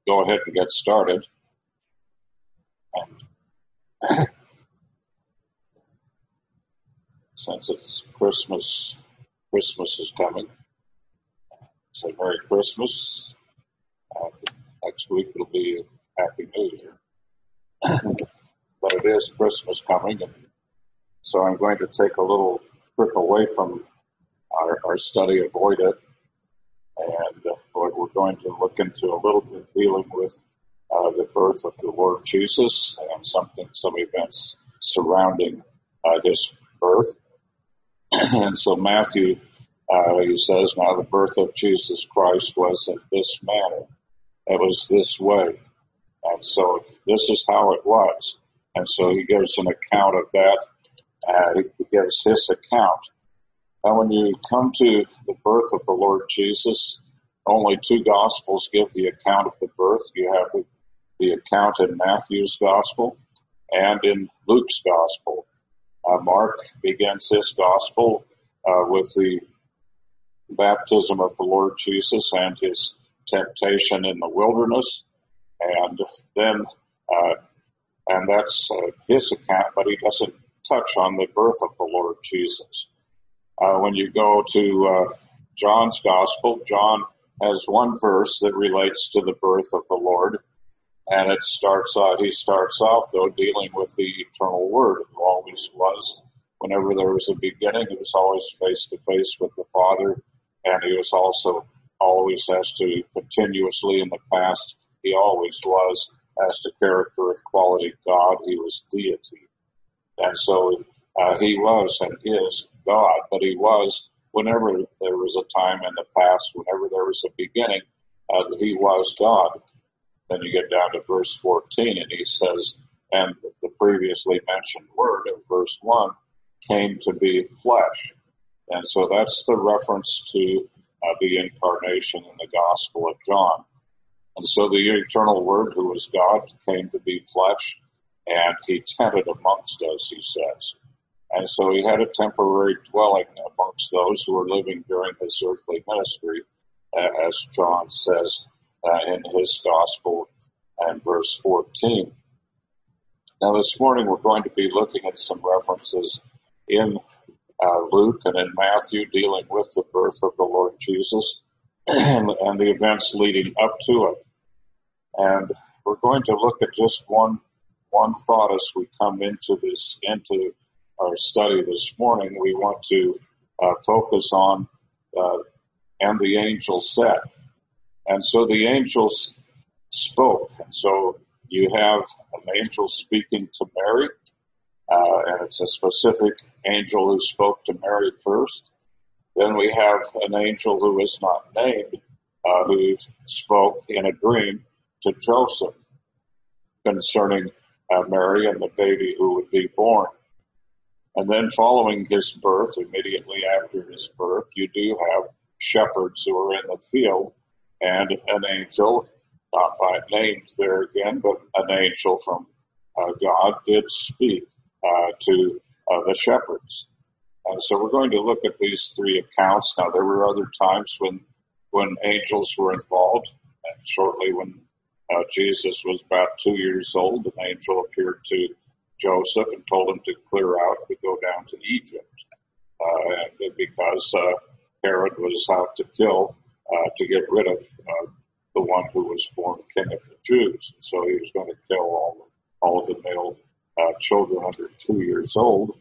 go ahead and get started. And since it's Christmas is coming, so Merry Christmas. Next week it'll be Happy New Year. But it is Christmas coming, and so I'm going to take a little trip away from our study of Oida, and we're going to look into a little bit dealing with the birth of the Lord Jesus and some events surrounding his birth. And so Matthew, he says, now the birth of Jesus Christ was in this manner. It was this way. And so this is how it was. And so he gives an account of that. He gives his account. And when you come to the birth of the Lord Jesus, only two Gospels give the account of the birth. You have the account in Matthew's Gospel and in Luke's Gospel. Mark begins his Gospel with the baptism of the Lord Jesus and his temptation in the wilderness. And then, and that's his account, but he doesn't touch on the birth of the Lord Jesus. When you go to John's Gospel, John has one verse that relates to the birth of the Lord, and he starts off, though, dealing with the eternal Word, who always was. Whenever there was a beginning, he was always face to face with the Father, and he was also always, as to continuously in the past, he always was, as to character and quality God, he was deity. And so he was and is God, but he was, whenever there was a time in the past, whenever there was a beginning, he was God. Then you get down to verse 14, and he says, and the previously mentioned word of verse 1 came to be flesh. And so that's the reference to the incarnation in the Gospel of John. And so the eternal Word, who was God, came to be flesh, and he tented amongst us, he says. And so he had a temporary dwelling amongst those who were living during his earthly ministry, as John says in his Gospel and verse 14. Now this morning we're going to be looking at some references in Luke and in Matthew dealing with the birth of the Lord Jesus and the events leading up to it. And we're going to look at just one thought as we come into our study this morning. We want to focus on and the angel said. And so the angels spoke. And so you have an angel speaking to Mary, and it's a specific angel who spoke to Mary first. Then we have an angel who is not named, who spoke in a dream to Joseph concerning Mary and the baby who would be born. And then following his birth, immediately after his birth, you do have shepherds who are in the field, and an angel, not by name there again, but an angel from God did speak to the shepherds. And so we're going to look at these three accounts. Now, there were other times when angels were involved, and shortly when Jesus was about 2 years old, an angel appeared to Joseph and told him to clear out to go down to Egypt, and because Herod was out to get rid of the one who was born king of the Jews. And so he was going to kill all of the male children under 2 years old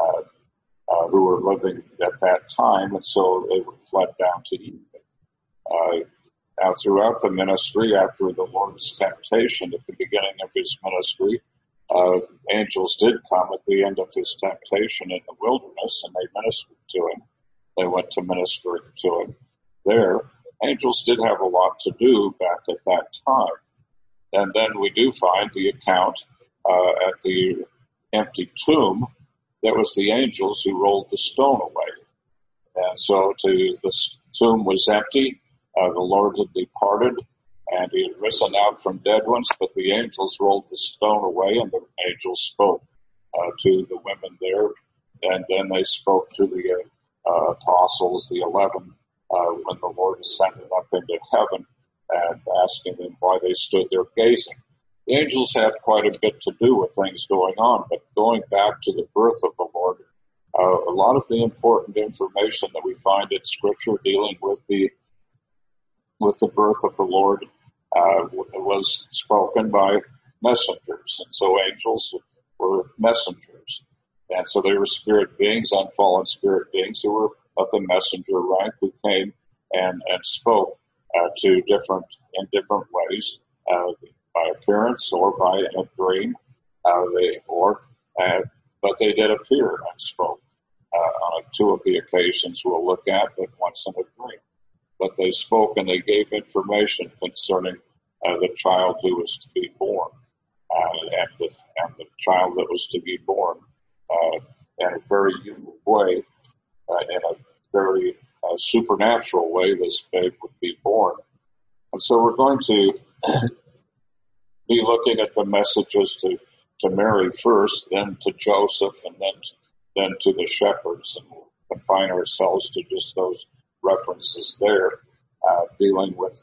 who were living at that time, and so they were fled down to Egypt. Now, throughout the ministry, after the Lord's temptation at the beginning of his ministry, angels did come at the end of his temptation in the wilderness, and they ministered to him. They went to minister to him there. Angels did have a lot to do back at that time. And then we do find the account at the empty tomb that was the angels who rolled the stone away. And so the tomb was empty. The Lord had departed, and he had risen out from dead ones, but the angels rolled the stone away, and the angels spoke to the women there, and then they spoke to the apostles, the 11, when the Lord ascended up into heaven, and asking them why they stood there gazing. The angels had quite a bit to do with things going on, but going back to the birth of the Lord, a lot of the important information that we find in Scripture dealing with the birth of the Lord was spoken by messengers, and so angels were messengers, and so they were spirit beings, unfallen spirit beings who were of the messenger rank, who came and spoke in different ways, by appearance or by a dream, but they did appear and spoke on two of the occasions we'll look at, but once in a dream. But they spoke and they gave information concerning the child who was to be born, and the child that was to be born in a very unique way, in a very supernatural way. This babe would be born. And so we're going to be looking at the messages to Mary first, then to Joseph, and then to the shepherds, and we'll confine ourselves to just those references there, dealing with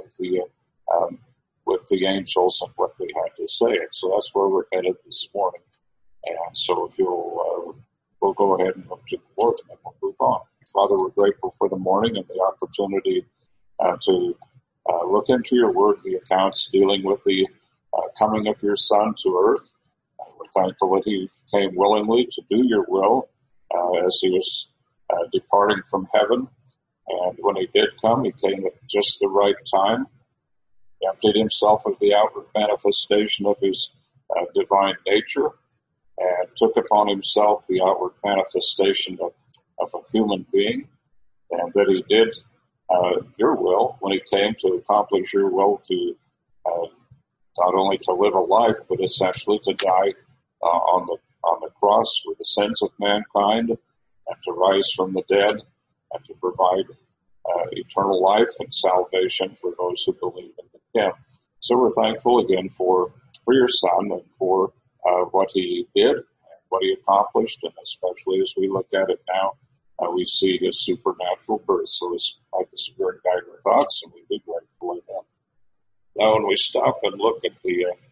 the angels and what they had to say. And so that's where we're headed this morning. And so if we'll go ahead and look to the Lord, and then we'll move on. Father, we're grateful for the morning and the opportunity to look into your word, the accounts dealing with the coming of your Son to earth. We're thankful that he came willingly to do your will as he was departing from heaven. And when he did come, he came at just the right time, emptied himself of the outward manifestation of his divine nature, and took upon himself the outward manifestation of a human being, and that he did your will when he came to accomplish your will, to not only to live a life, but essentially to die on the cross for the sins of mankind, and to rise from the dead, and to provide eternal life and salvation for those who believe in him. So we're thankful again for your Son and for what he did and what he accomplished, and especially as we look at it now, we see his supernatural birth. So it's like the Spirit guide our thoughts, and we be grateful again. Now, when we stop and look at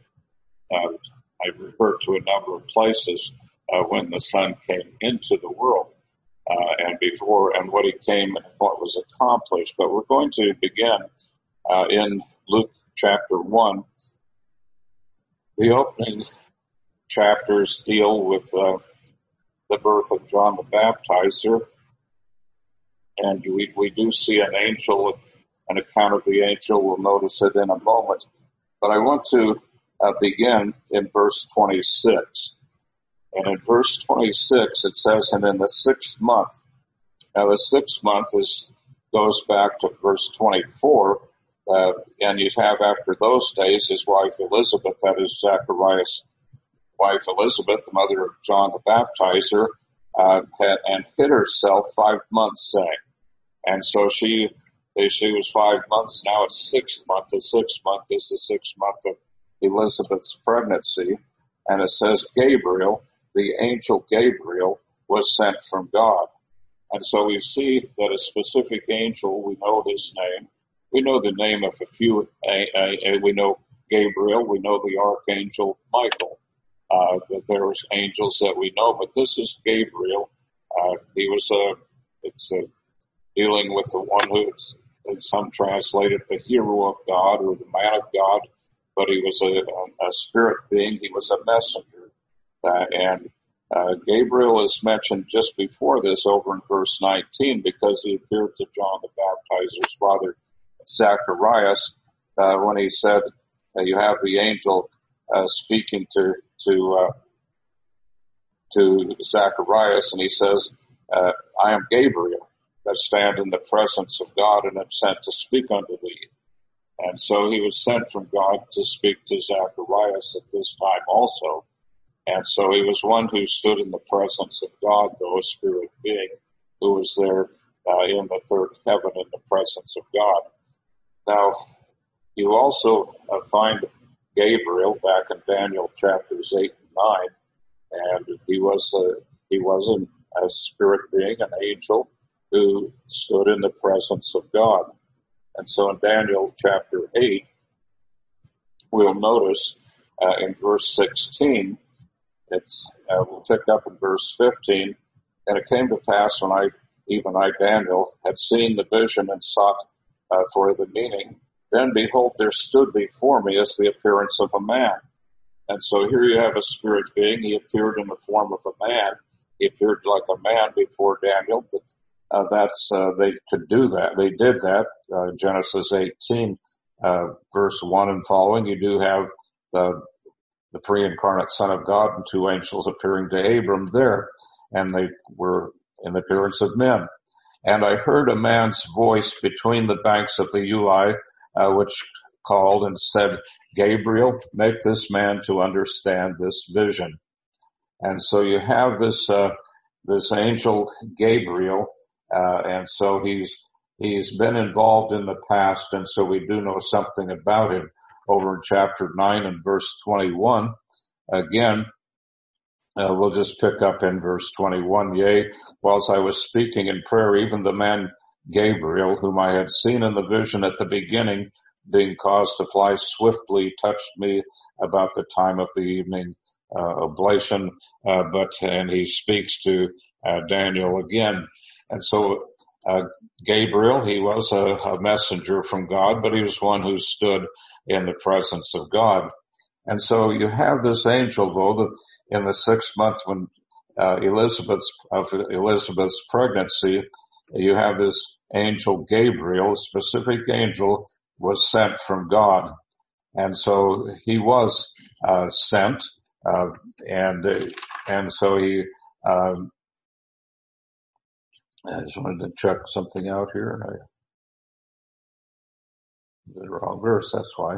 I refer to a number of places when the Son came into the world, and before, and what he came and what was accomplished. But we're going to begin in Luke chapter 1. The opening chapters deal with the birth of John the Baptizer, and we do see an angel, an account of the angel. We'll notice it in a moment. But I want to begin in verse 26. And in verse 26, it says, and in the 6th month. Now, the 6th month goes back to verse 24, and you have after those days his wife Elizabeth, that is Zacharias' wife Elizabeth, the mother of John the Baptizer, and hid herself 5 months, saying. And so she was 5 months. Now it's 6th month. The 6th month is the 6th month of Elizabeth's pregnancy. And it says Gabriel, the angel Gabriel, was sent from God. And so we see that a specific angel, we know his name. We know the name of a few. We know Gabriel. We know the archangel Michael. That there was angels that we know, but this is Gabriel. He was dealing with the one who is, some translated, the hero of God or the man of God, but he was a spirit being. He was a messenger. And Gabriel is mentioned just before this over in verse 19 because he appeared to John the Baptizer's father, Zacharias, when he said, you have the angel speaking to Zacharias, and he says, I am Gabriel that stand in the presence of God and am sent to speak unto thee. And so he was sent from God to speak to Zacharias at this time also. And so he was one who stood in the presence of God, though a spirit being, who was there in the third heaven in the presence of God. Now, you also find Gabriel back in Daniel chapters 8 and 9, and he was a spirit being, an angel, who stood in the presence of God. And so in Daniel chapter 8, we'll notice in verse 16, we'll pick up in verse 15, and it came to pass when I, Daniel, had seen the vision and sought for the meaning, then behold, there stood before me as the appearance of a man. And so here you have a spirit being. He appeared in the form of a man. He appeared like a man before Daniel, but they could do that. They did that. Genesis 18, verse 1 and following, you do have the pre-incarnate Son of God and two angels appearing to Abram there, and they were in the appearance of men. And I heard a man's voice between the banks of the Ulai, which called and said, Gabriel, make this man to understand this vision. And so you have this angel Gabriel, and so he's been involved in the past, and so we do know something about him. Over in chapter 9 and verse 21, again, we'll just pick up in verse 21. Yea, whilst I was speaking in prayer, even the man Gabriel, whom I had seen in the vision at the beginning, being caused to fly swiftly, touched me about the time of the evening oblation. And he speaks to Daniel again. And so Gabriel, he was a messenger from God, but he was one who stood in the presence of God. And so you have this angel, though, in the 6th month when Elizabeth's pregnancy, you have this angel Gabriel, a specific angel, was sent from God. And so he was sent, and so he I just wanted to check something out here, and I did the wrong verse, that's why.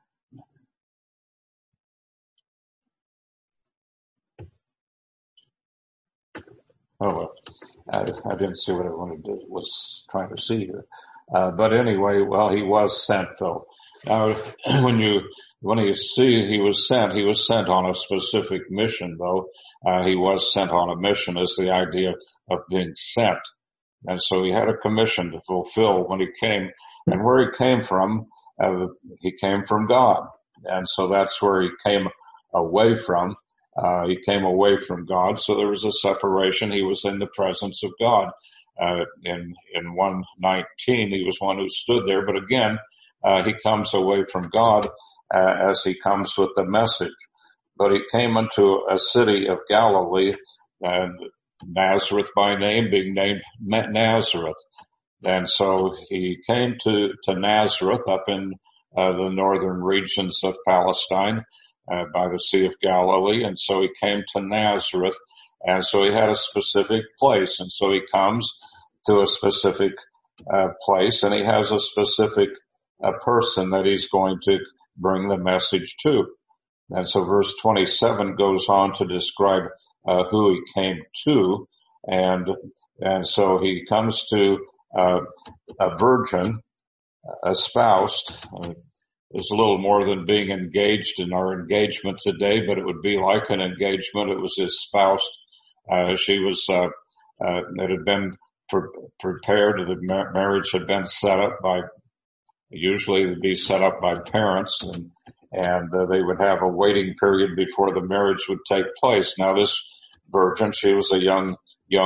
Oh, well, I didn't see what I was trying to see here. But anyway, well, he was sent, though. Now, when you see he was sent on a specific mission, though. He was sent on a mission is the idea of being sent. And so he had a commission to fulfill when he came. And where he came from God. And so that's where he came away from. He came away from God, so there was a separation. He was in the presence of God. In 1:19, he was one who stood there, but again, he comes away from God as he comes with the message. But he came unto a city of Galilee, Nazareth by name, being named Nazareth. And so he came to Nazareth up in the northern regions of Palestine, by the Sea of Galilee. And so he came to Nazareth. And so he had a specific place. And so he comes to a specific place, and he has a specific person that he's going to bring the message to. And so verse 27 goes on to describe who he came to. And so he comes to a virgin, espoused. It's a little more than being engaged in our engagement today, but it would be like an engagement. It was espoused. She was, it had been prepared. The marriage had been set up usually it would be set up by parents, and they would have a waiting period before the marriage would take place. Now this virgin, she was a young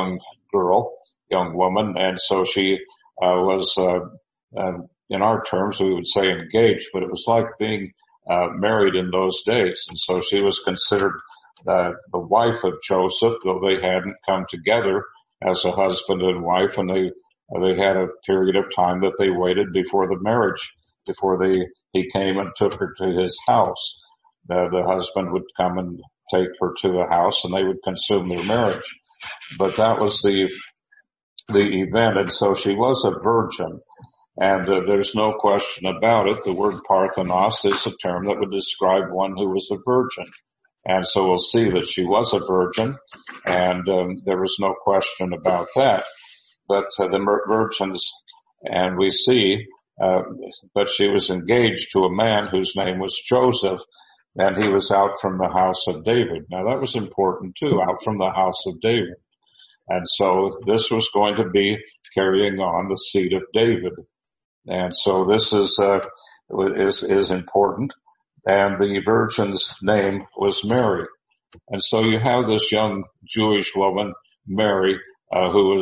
woman, and so she was in our terms, we would say engaged, but it was like being married in those days. And so she was considered the wife of Joseph, though they hadn't come together as a husband and wife, and they had a period of time that they waited before the marriage, before he came and took her to his house. The husband would come and take her to the house, and they would consume their marriage. But that was the event, and so she was a virgin. And there's no question about it. The word Parthenos is a term that would describe one who was a virgin. And so we'll see that she was a virgin, and there was no question about that. But the virgins, and we see, but she was engaged to a man whose name was Joseph, and he was out from the house of David. Now that was important too, out from the house of David. And so this was going to be carrying on the seed of David. And so this is important. And the virgin's name was Mary. And so you have this young Jewish woman, Mary, who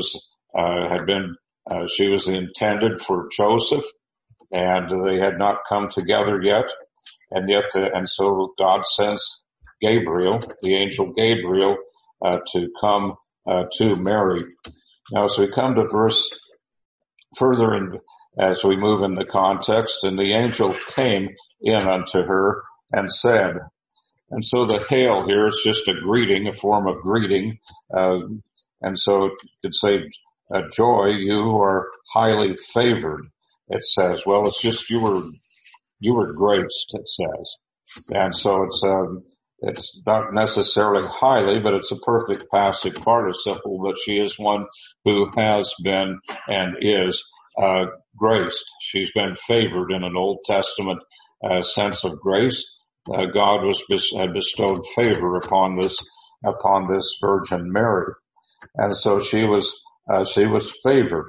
she was intended for Joseph, and they had not come together yet. And so God sends Gabriel, the angel Gabriel, to come, to Mary. Now, as we come to verse further in, as we move in the context, and the angel came in unto her and said, and so the hail here is just a greeting, a form of greeting. And so it could say, joy, you are highly favored, it says. Well, it's just you were graced, it says. And so it's not necessarily highly, but it's a perfect passive participle, but she is one who has been and is graced. She's been favored in an Old Testament sense of grace. God had bestowed favor upon this Virgin Mary, and so she was favored.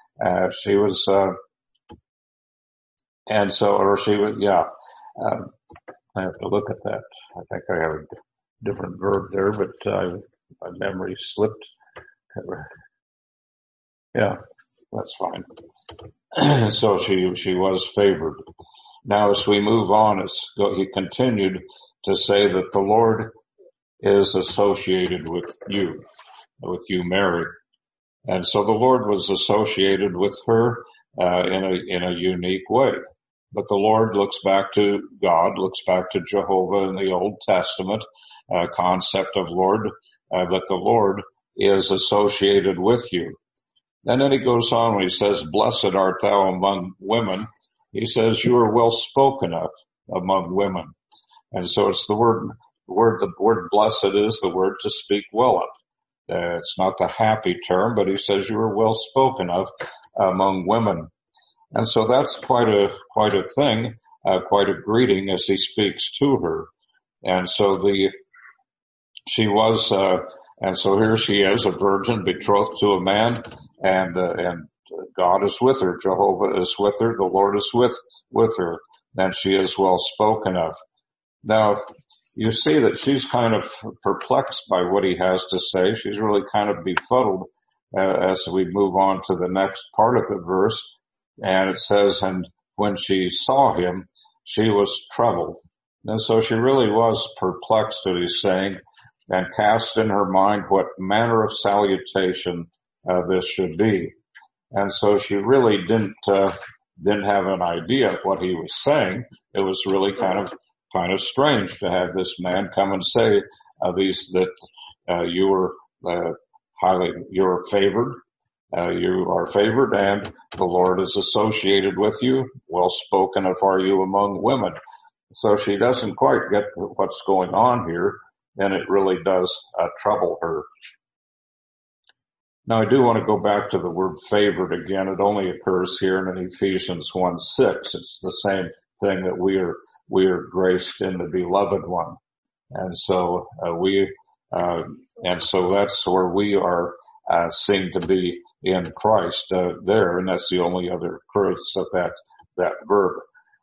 I have to look at that. I think I have a different verb there, but my memory slipped. Yeah, that's fine. So she was favored. Now, as we move on, he continued to say that the Lord is associated with you, Mary. And so the Lord was associated with her in a unique way. But the Lord looks back to God, looks back to Jehovah in the Old Testament concept of Lord, but the Lord is associated with you. And then he goes on when he says, blessed art thou among women. He says, you are well spoken of among women. And so it's the word blessed is the word to speak well of. It's not the happy term, but he says you are well spoken of among women. And so that's quite a thing, quite a greeting as he speaks to her. And so and so here she is, a virgin betrothed to a man, and God is with her. Jehovah is with her. The Lord is with her. And she is well spoken of. Now, you see that she's kind of perplexed by what he has to say. She's really kind of befuddled as we move on to the next part of the verse. And it says, and when she saw him, she was troubled. And so she really was perplexed, what he's saying, and cast in her mind what manner of salutation this should be. And so she really didn't have an idea of what he was saying. It was really kind of strange to have this man come and say you are favored. You are favored, and the Lord is associated with you. Well spoken of are you among women. So she doesn't quite get what's going on here, and it really does trouble her. Now, I do want to go back to the word favored again. It only occurs here in Ephesians 1:6. It's the same thing that we are graced in the beloved one, and so that's where we are seen to be in Christ there, and that's the only other occurrence of that verb.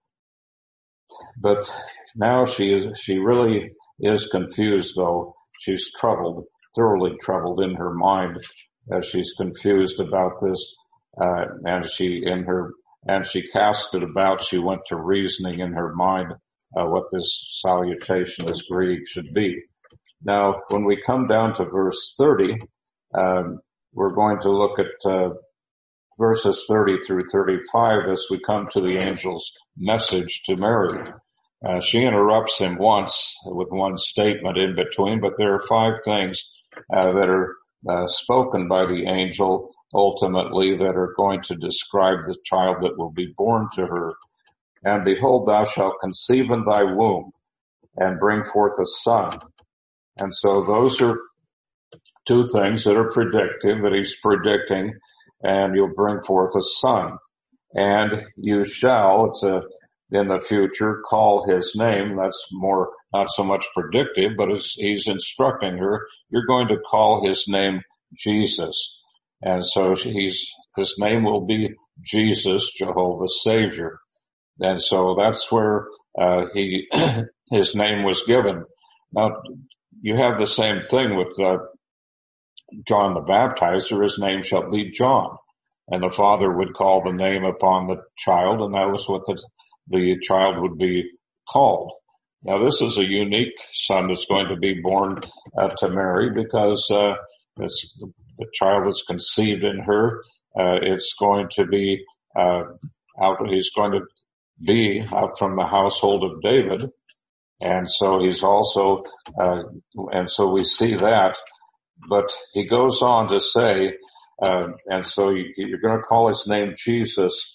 But now she really is confused, though. She's thoroughly troubled in her mind as she's confused about this, and she cast it about. She went to reasoning in her mind what this salutation, this greeting should be. Now, when we come down to verse 30, we're going to look at verses 30 through 35 as we come to the angel's message to Mary. She interrupts him once with one statement in between, but there are 5 things that are spoken by the angel ultimately that are going to describe the child that will be born to her. And behold, thou shalt conceive in thy womb and bring forth a son. And so those are 2 things that are predictive, that he's predicting, and you'll bring forth a son. And you shall, in the future, call his name. That's more, not so much predictive, but he's instructing her, you're going to call his name Jesus. And so his name will be Jesus, Jehovah's Savior. And so that's where his name was given. Now, you have the same thing with John the Baptizer. His name shall be John. And the father would call the name upon the child, and that was what the child would be called. Now, this is a unique son that's going to be born to Mary, because it's the child that's conceived in her. It's going to be he's going to be out from the household of David. And so he's also, and so we see that. But he goes on to say, and so you're going to call his name Jesus.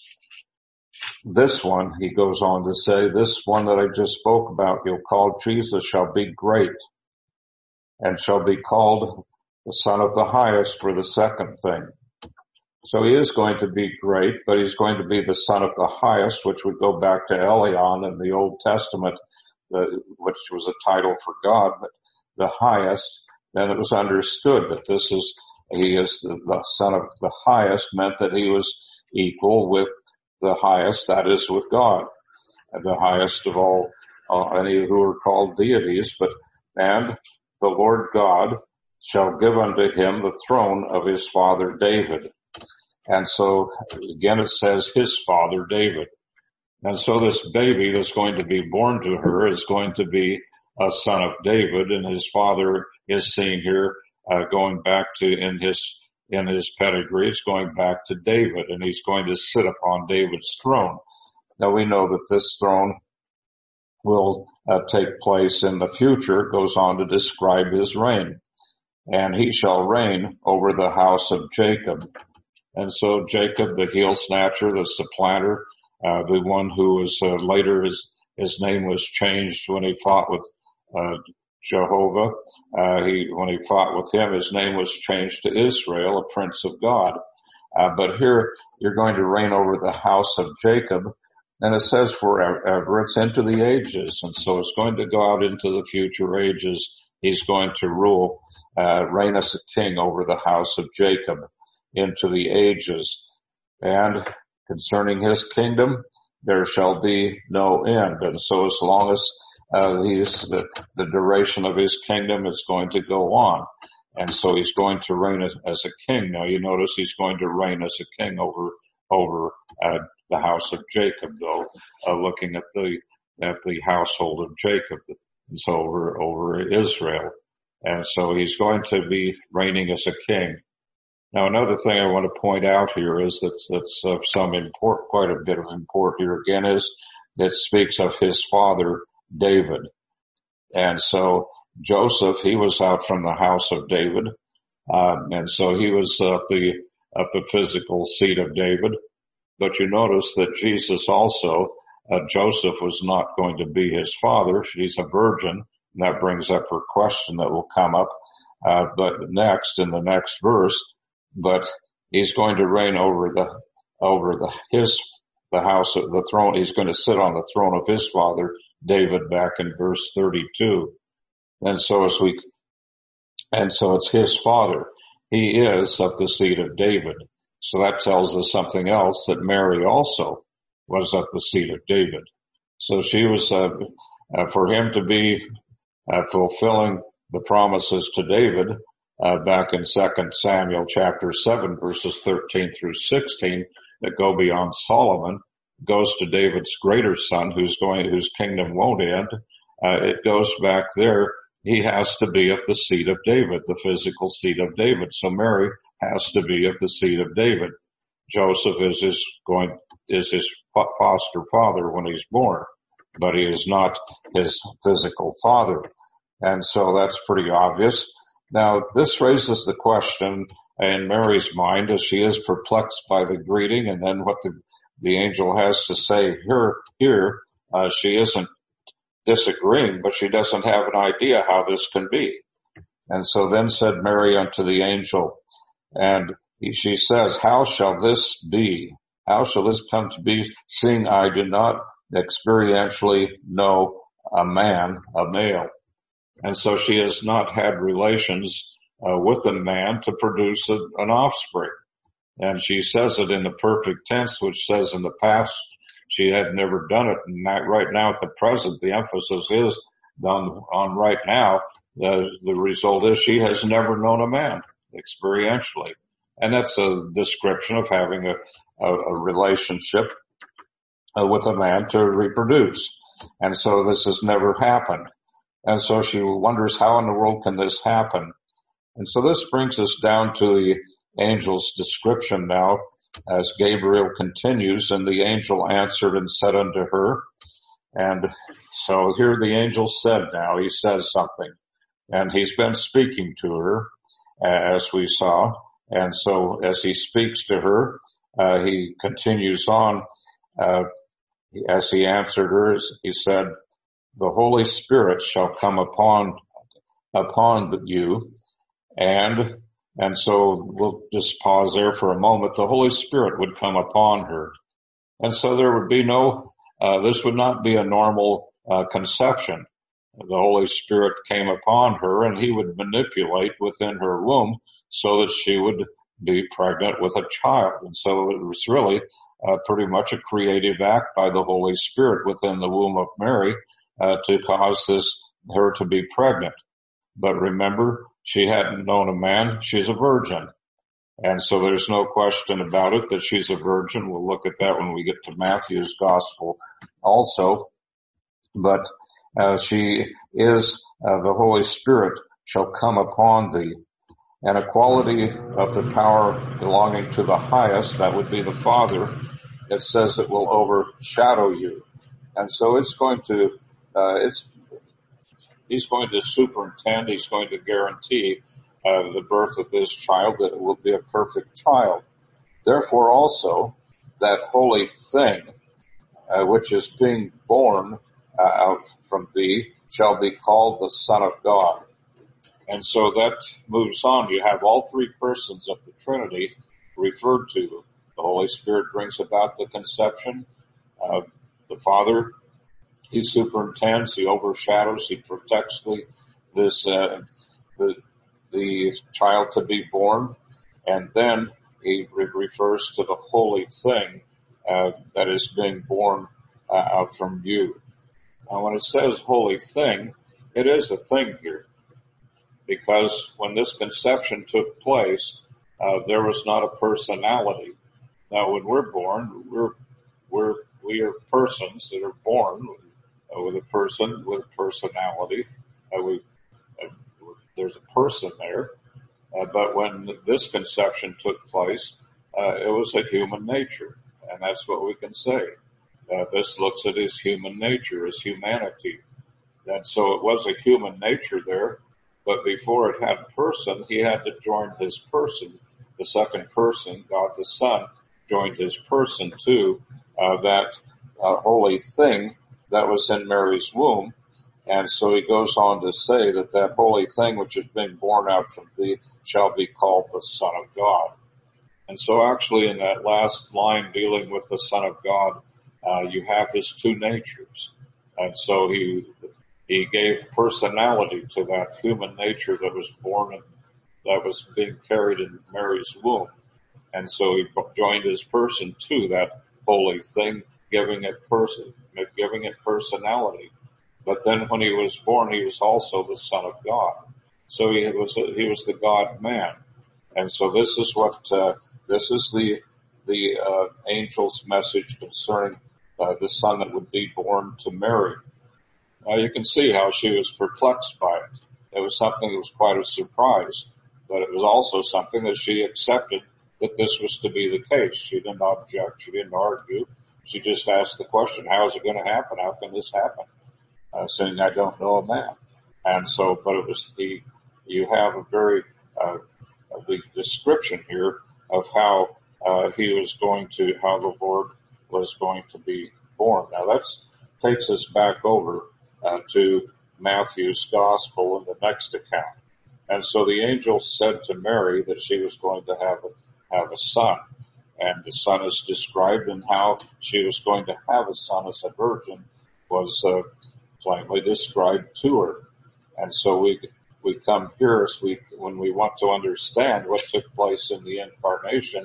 This one, he goes on to say, this one that I just spoke about, you'll call Jesus, shall be great, and shall be called the Son of the Highest, for the second thing. So he is going to be great, but he's going to be the Son of the Highest, which would go back to Elion in the Old Testament, which was a title for God, but the highest. Then it was understood that he is the Son of the Highest, meant that he was equal with the highest, that is with God, the highest of all, any who are called deities. And the Lord God shall give unto him the throne of his father David. And so again it says his father David. And so this baby that's going to be born to her is going to be a son of David, and his father is seen here going back to in his pedigree. It's going back to David, and he's going to sit upon David's throne. Now we know that this throne will take place in the future. It goes on to describe his reign. And he shall reign over the house of Jacob. And so Jacob, the heel snatcher, the supplanter, the one who was later his name was changed when he fought with Jehovah. When he fought with him, his name was changed to Israel, a prince of God. But here you're going to reign over the house of Jacob, and it says forever. It's into the ages, and so it's going to go out into the future ages. He's going to rule, reign as a king over the house of Jacob into the ages. And concerning his kingdom, there shall be no end. And so as long as the duration of his kingdom is going to go on. And so he's going to reign as a king. Now you notice he's going to reign as a king over the house of Jacob, though, looking at the household of Jacob. It's over Israel. And so he's going to be reigning as a king. Now, another thing I want to point out here is that's of some import, quite a bit of import here again, is that speaks of his father David. And so Joseph, he was out from the house of David, and so he was the physical seed of David. But you notice that Jesus also, Joseph was not going to be his father. She's a virgin, and that brings up her question that will come up, but next in the next verse. But he's going to reign over the house of the throne. He's going to sit on the throne of his father David, back in verse 32. And so it's his father. He is of the seed of David. So that tells us something else, that Mary also was of the seed of David. So she was, for him to be fulfilling the promises to David, back in 2 Samuel chapter 7, verses 13 through 16, that go beyond Solomon, goes to David's greater son, whose kingdom won't end. It goes back there. He has to be of the seed of David, the physical seed of David. So Mary has to be of the seed of David. Joseph is his foster father when he's born, but he is not his physical father. And so that's pretty obvious. Now, this raises the question in Mary's mind, as she is perplexed by the greeting and then what the angel has to say here. She isn't disagreeing, but she doesn't have an idea how this can be. And so then said Mary unto the angel, and she says, how shall this be? How shall this come to be, seeing I do not experientially know a male? And so she has not had relations with a man to produce an offspring. And she says it in the perfect tense, which says in the past she had never done it. And right now at the present, the emphasis is on right now. The result is she has never known a man experientially. And that's a description of having a relationship with a man to reproduce. And so this has never happened. And so she wonders, how in the world can this happen? And so this brings us down to the angel's description now, as Gabriel continues, and the angel answered and said unto her. And so here the angel said now, he says something. And he's been speaking to her, as we saw. And so as he speaks to her, he continues on, as he answered her, he said, the Holy Spirit shall come upon you. And so we'll just pause there for a moment. The Holy Spirit would come upon her. And so there would be this would not be a normal conception. The Holy Spirit came upon her, and he would manipulate within her womb so that she would be pregnant with a child. And so it was really pretty much a creative act by the Holy Spirit within the womb of Mary to cause her to be pregnant. But remember, she hadn't known a man. She's a virgin. And so there's no question about it that she's a virgin. We'll look at that when we get to Matthew's gospel also. But she is, the Holy Spirit shall come upon thee. And a quality of the power belonging to the highest, that would be the Father, it says it will overshadow you. And so it's going to, he's going to superintend, he's going to guarantee the birth of this child, that it will be a perfect child. Therefore also, that holy thing, which is being born out from thee, shall be called the Son of God. And so that moves on. You have all three persons of the Trinity referred to. The Holy Spirit brings about the conception. The Father, he superintends, he overshadows, he protects the child to be born. And then he refers to the holy thing that is being born out from you. Now, when it says holy thing, it is a thing here, because when this conception took place, there was not a personality. Now, when we're born, we are persons that are born with a person with a personality. There's a person there. But when this conception took place, it was a human nature, and that's what we can say. This looks at his human nature, his humanity. And so it was a human nature there, but before it had person, he had to join his person. The second person, God the Son, joined his person to that holy thing that was in Mary's womb. And so he goes on to say that holy thing which is being born out from thee shall be called the Son of God. And so actually in that last line dealing with the Son of God, you have his two natures. And so he gave personality to that human nature that was born and that was being carried in Mary's womb. And so he joined his person to that holy thing, giving it personality. But then when he was born, he was also the Son of God. So he was the God man. And so this is the angel's message concerning the son that would be born to Mary. Now you can see how she was perplexed by it. It was something that was quite a surprise, but it was also something that she accepted that this was to be the case. She didn't object. She didn't argue. She just asked the question, how is it going to happen? How can this happen? Saying, I don't know a man. And so, but it was you have a very, the description here of how, how the Lord was going to be born. Now that takes us back over, to Matthew's gospel in the next account. And so the angel said to Mary that she was going to have a son. And the son is described, and how she was going to have a son as a virgin was, plainly described to her. And so we come here when we want to understand what took place in the incarnation,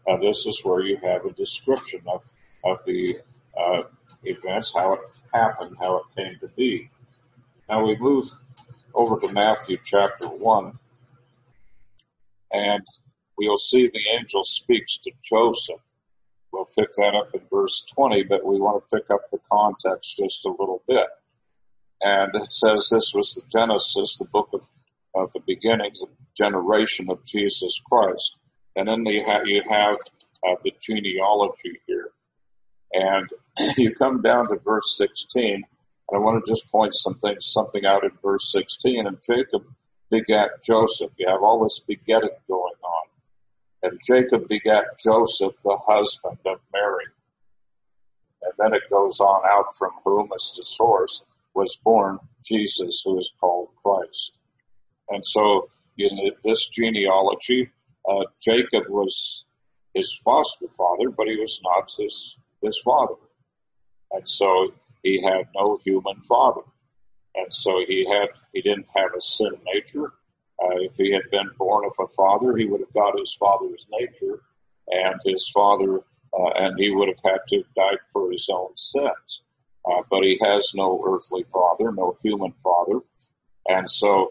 This is where you have a description of the events, how it happened, how it came to be. Now we move over to Matthew chapter 1, and we'll see the angel speaks to Joseph. We'll pick that up in verse 20, but we want to pick up the context just a little bit. And it says this was the Genesis, the book of the beginnings of generation of Jesus Christ. And then you have the genealogy here. And you come down to verse 16, and I want to just point something out in verse 16. And Jacob begat Joseph. You have all this begetting going on. And Jacob begat Joseph, the husband of Mary. And then it goes on, out from whom, as to source, was born Jesus, who is called Christ. And so in this genealogy, Jacob was his foster father, but he was not his father. And so he had no human father. And so he didn't have a sin nature. If he had been born of a father, he would have got his father's nature, and his father, and he would have had to have died for his own sins. But he has no earthly father, no human father. And so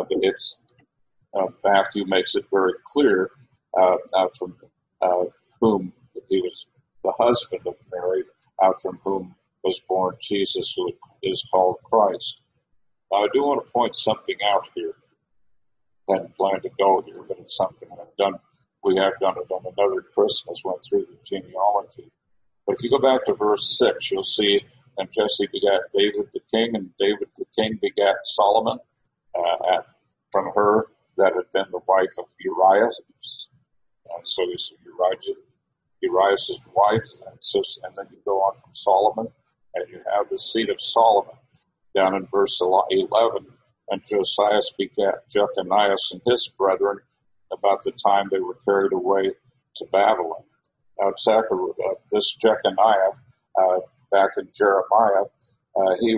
Matthew makes it very clear from whom he was the husband of Mary, out from whom was born Jesus, who is called Christ. Now, I do want to point something out here. I hadn't planned to go here, but it's something I've done. We have done it on another Christmas, went through the genealogy. But if you go back to verse 6, you'll see, and Jesse begat David the king, and David the king begat Solomon from her that had been the wife of Uriah. And so you see Uriah's wife, and then you go on from Solomon, and you have the seed of Solomon down in verse 11. And Josiah begat Jeconias and his brethren about the time they were carried away to Babylon. Now, this Jeconiah, back in Jeremiah, he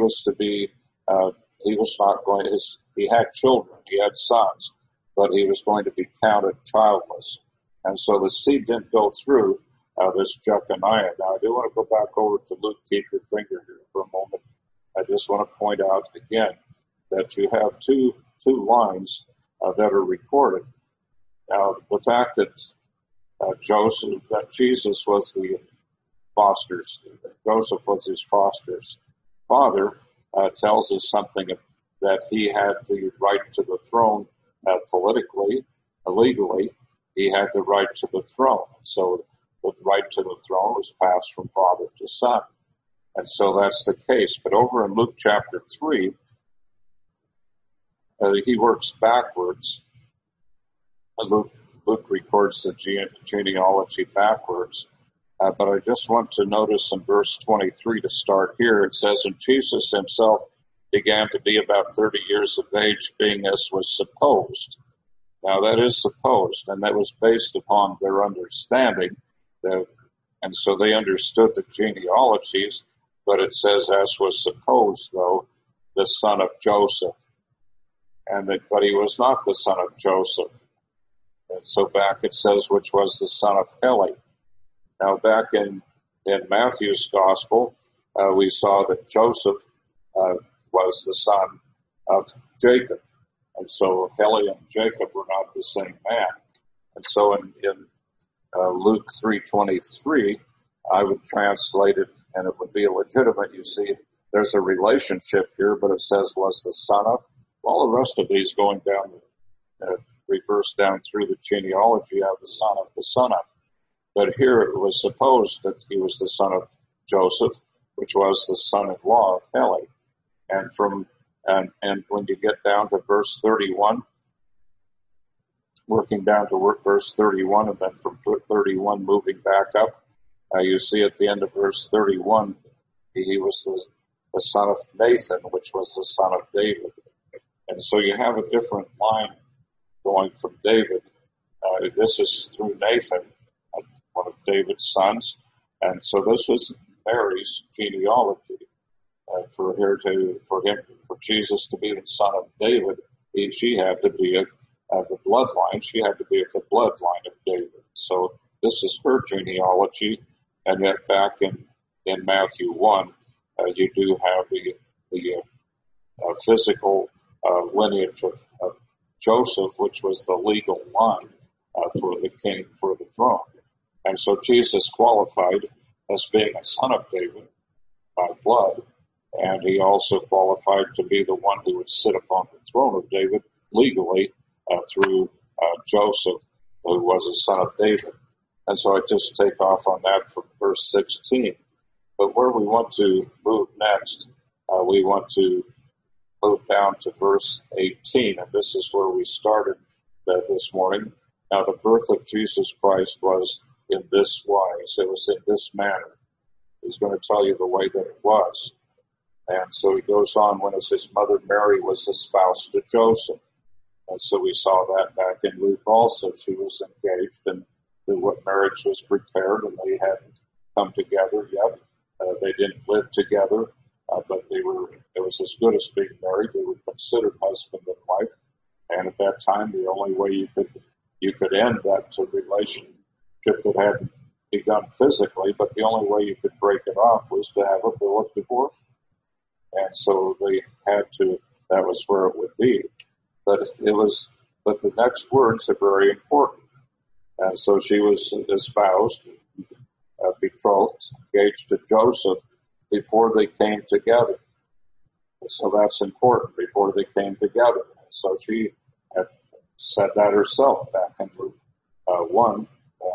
had children, he had sons, but he was going to be counted childless. And so the seed didn't go through this Jeconiah. Now, I do want to go back over to Luke. Keep your finger here for a moment. I just want to point out again that you have two lines that are recorded. Now, the fact that Jesus was the Joseph was his foster's father, tells us something that he had the right to the throne politically, legally. He had the right to the throne. So the right to the throne was passed from father to son. And so that's the case. But over in Luke chapter 3, he works backwards. Luke records the genealogy backwards. But I just want to notice in verse 23 to start here, it says, and Jesus himself began to be about 30 years of age, being as was supposed. Now that is supposed, and that was based upon their understanding. And so they understood the genealogies, but it says, as was supposed, though, the son of Joseph. But he was not the son of Joseph. And so back it says, which was the son of Heli. Now back in Matthew's gospel, we saw that Joseph was the son of Jacob. And so Heli and Jacob were not the same man. And so in Luke 3:23, I would translate it, and it would be legitimate. You see, there's a relationship here, but it says was the son of. All the rest of these going down, reverse down through the genealogy of the son of. But here it was supposed that he was the son of Joseph, which was the son-in-law of Heli. And when you get down to verse 31, working down to verse 31, and then from 31 moving back up, you see at the end of verse 31, he was the son of Nathan, which was the son of David. And so you have a different line going from David. This is through Nathan, one of David's sons. And so this was Mary's genealogy. For Jesus to be the son of David, she had to be of the bloodline. She had to be of the bloodline of David. So this is her genealogy. And yet back in Matthew 1, you do have the physical lineage of Joseph, which was the legal line for the king for the throne. And so Jesus qualified as being a son of David by blood, and he also qualified to be the one who would sit upon the throne of David legally through Joseph, who was a son of David. And so I just take off on that from verse 16. But where we want to move next, we want to move down to verse 18, and this is where we started this morning. Now, the birth of Jesus Christ was in this wise. It was in this manner. He's going to tell you the way that it was. And so he goes on, when his mother Mary was espoused to Joseph. And so we saw that back in Luke also. She was engaged, and the marriage was prepared, and they hadn't come together yet. They didn't live together, but it was as good as being married. They were considered husband and wife. And at that time, the only way you could end that relationship that had begun physically, but the only way you could break it off was to have a bill of divorce. And so they had to, that was where it would be. But the next words are very important. And so she was espoused, betrothed, engaged to Joseph before they came together. So that's important, before they came together. So she had said that herself back in Luke 1.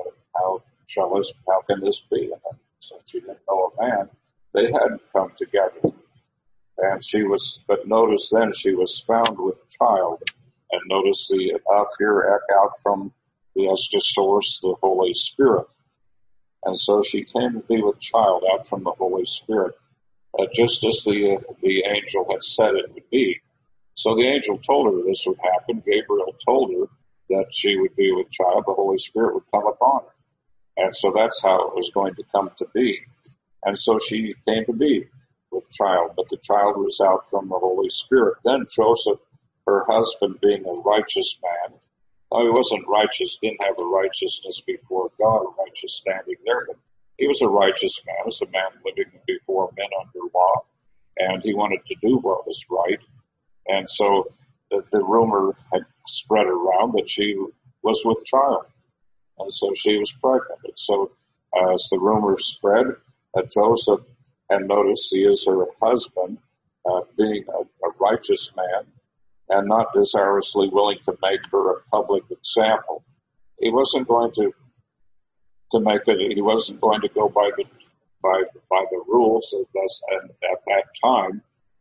How can this be? And since she didn't know a man, they hadn't come together. And but notice then she was found with child. And notice the here out from the Esther source, the Holy Spirit. And so she came to be with child out from the Holy Spirit, just as the angel had said it would be. So the angel told her this would happen. Gabriel told her that she would be with child. The Holy Spirit would come upon her. And so that's how it was going to come to be. And so she came to be with child, but the child was out from the Holy Spirit. Then Joseph, her husband, being a righteous man, he wasn't righteous, didn't have a righteousness before God, a righteous standing there, but he was a righteous man, was a man living before men under law, and he wanted to do what was right. And so the rumor had spread around that she was with child, and so she was pregnant. And so as the rumor spread, Joseph, and notice he is her husband, being a righteous man, and not desirously willing to make her a public example. He wasn't going to make it. He wasn't going to go by the rules of this. And at that time,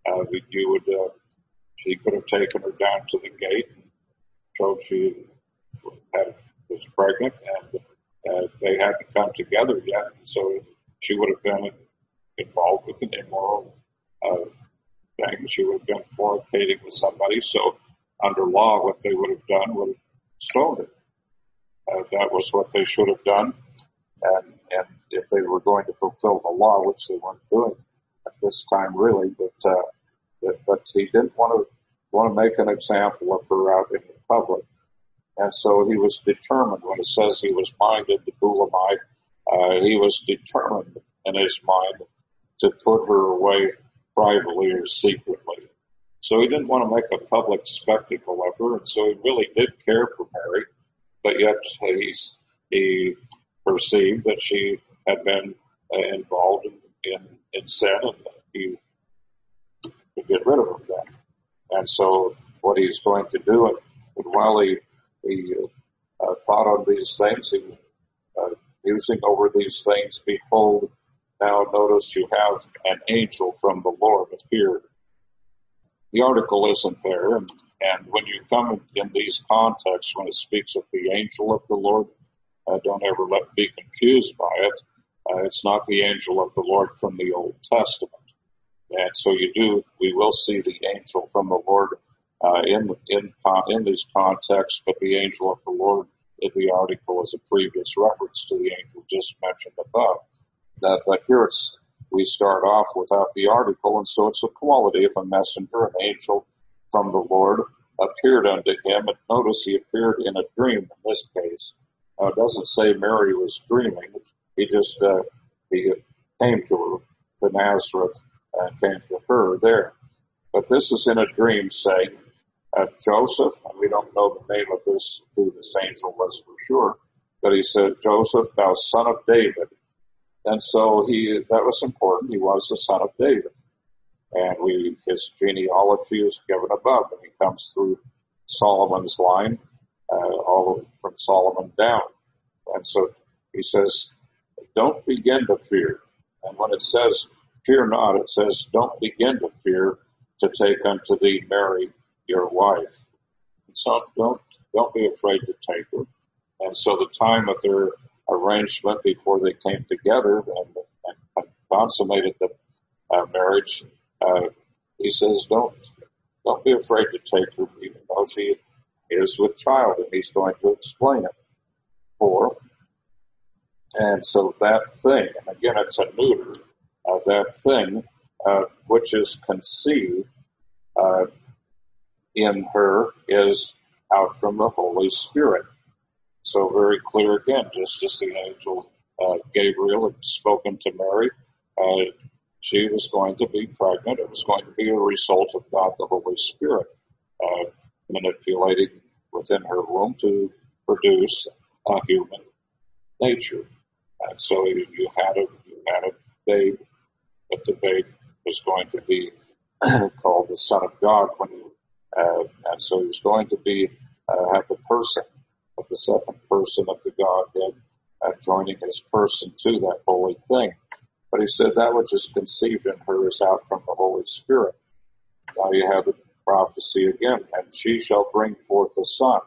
she could have taken her down to the gate and told she was pregnant, and they hadn't come together yet. So she would have been involved with an immoral thing. She would have been fornicating with somebody. So under law, what they would have done would have stoned her. That was what they should have done. And if they were going to fulfill the law, which they weren't doing at this time really, but he didn't want to make an example of her out in the public. And so he was determined, when it says he was minded, the Bulamite, he was determined in his mind to put her away privately or secretly. So he didn't want to make a public spectacle of her, and so he really did care for Mary, but yet he perceived that she had been involved in sin, and he could get rid of her then. And so what he's going to do, and while he thought on these things, he was musing over these things, behold, now notice you have an angel from the Lord appeared. The article isn't there, and when you come in these contexts, when it speaks of the angel of the Lord, don't ever be confused by it. It's not the angel of the Lord from the Old Testament. And so we will see the angel from the Lord in these contexts, but the angel of the Lord in the article is a previous reference to the angel just mentioned above. But here we start off without the article, and so it's a quality of a messenger, an angel from the Lord appeared unto him. And notice he appeared in a dream in this case. Now, it doesn't say Mary was dreaming. He just he came to her, to Nazareth, and came to her there. But this is in a dream saying, Joseph, and we don't know the name of this, who this angel was for sure, but he said, Joseph, thou son of David. And so that was important. He was the son of David. And his genealogy is given above, and he comes through Solomon's line, all from Solomon down. And so he says, don't begin to fear. And when it says, fear not, it says, don't begin to fear to take unto thee Mary, your wife. And so don't be afraid to take her. And so the time of their arrangement before they came together and consummated the marriage, he says, don't be afraid to take her, even though she is with child, and he's going to explain it for. And so that thing, and again, it's a neuter, that thing which is conceived in her is out from the Holy Spirit. So very clear again, just as the angel Gabriel had spoken to Mary, she was going to be pregnant. It was going to be a result of God the Holy Spirit manipulating within her womb to produce a human nature. And so you had a babe, but the babe was going to be called the Son of God and so he was going to be have the person of the second person of the Godhead joining his person to that holy thing. But he said that which is conceived in her is out from the Holy Spirit. Now you have the prophecy again, and she shall bring forth a son.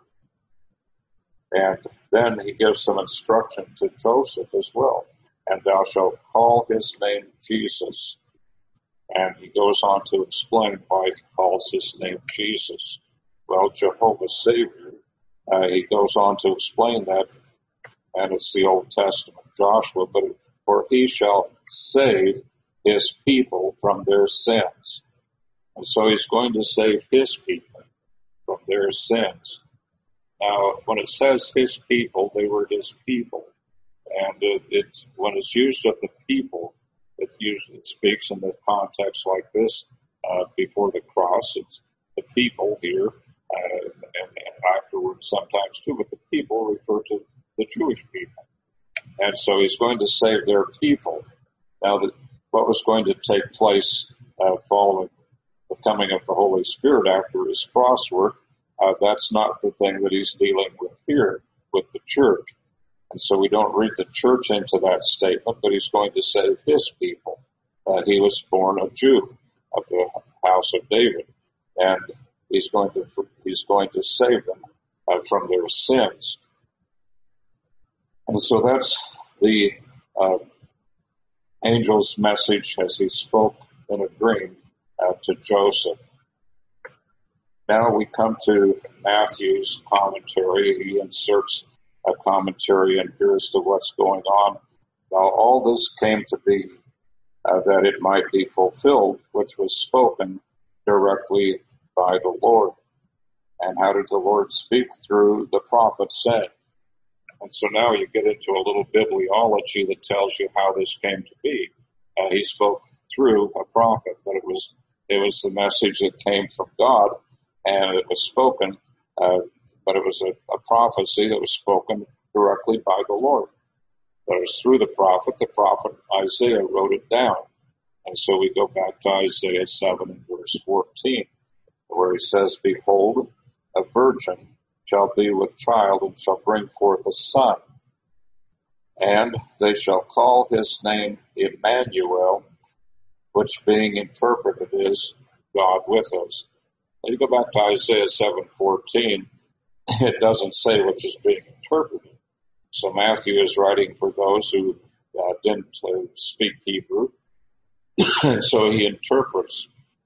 And then he gives some instruction to Joseph as well. And thou shalt call his name Jesus. And he goes on to explain why he calls his name Jesus. Well, Jehovah Savior, he goes on to explain that, and it's the Old Testament, Joshua, but for he shall save his people from their sins. And so he's going to save his people from their sins. Now, when it says his people, they were his people. And it's when it's used of the people, it speaks in the context like this, before the cross. It's the people here, and afterwards sometimes too, but the people refer to the Jewish people. And so he's going to save their people. Now, what was going to take place following the coming of the Holy Spirit after his cross work, that's not the thing that he's dealing with here, with the church. And so we don't read the church into that statement, but he's going to save his people. He was born a Jew of the house of David, and he's going to save them from their sins. And so that's the angel's message as he spoke in a dream to Joseph. Now we come to Matthew's commentary. He inserts a commentary in here as to what's going on. Now all this came to be that it might be fulfilled, which was spoken directly by the Lord. And how did the Lord speak? Through the prophet said. And so now you get into a little bibliology that tells you how this came to be. He spoke through a prophet, but it was the message that came from God, and it was spoken, but it was a prophecy that was spoken directly by the Lord. But it was through the prophet Isaiah wrote it down. And so we go back to Isaiah 7 and verse 14, where he says, Behold, a virgin shall be with child and shall bring forth a son, and they shall call his name Emmanuel, which being interpreted is God with us. Now you go back to Isaiah 7:14, it doesn't say which is being interpreted. So Matthew is writing for those who didn't speak Hebrew, and so he interprets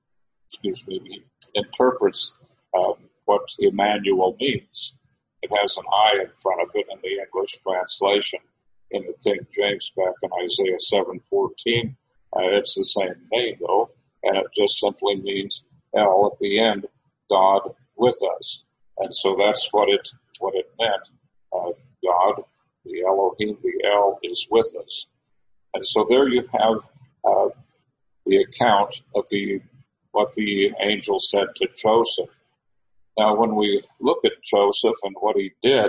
what Emmanuel means. It has an I in front of it in the English translation. In the King James back in Isaiah 7:14, it's the same name though, and it just simply means El at the end, God with us. And so that's what it meant, God The Elohim, the El, is with us. And so there you have the account of what the angel said to Joseph. Now, when we look at Joseph and what he did,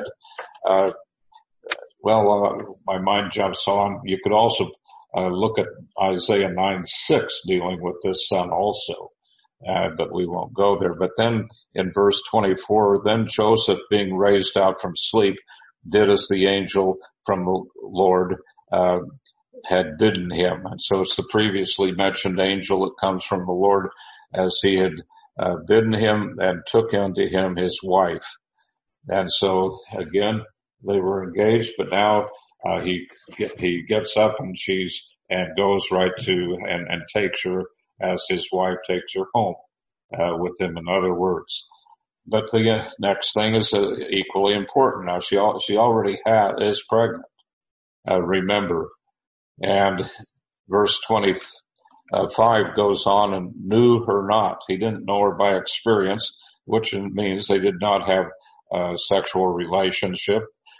my mind jumps on. You could also look at Isaiah 9:6 dealing with this son also, but we won't go there. But then in verse 24, then Joseph, being raised out from sleep, did as the angel from the Lord had bidden him. And so it's the previously mentioned angel that comes from the Lord as he had bidden him, and took unto him his wife. And so again, they were engaged, but now he gets up and goes right to and takes her as his wife, takes her home with him, in other words. But the next thing is equally important. Now she already is pregnant. Remember, and verse 25 goes on, and knew her not. He didn't know her by experience, which means they did not have a sexual relationship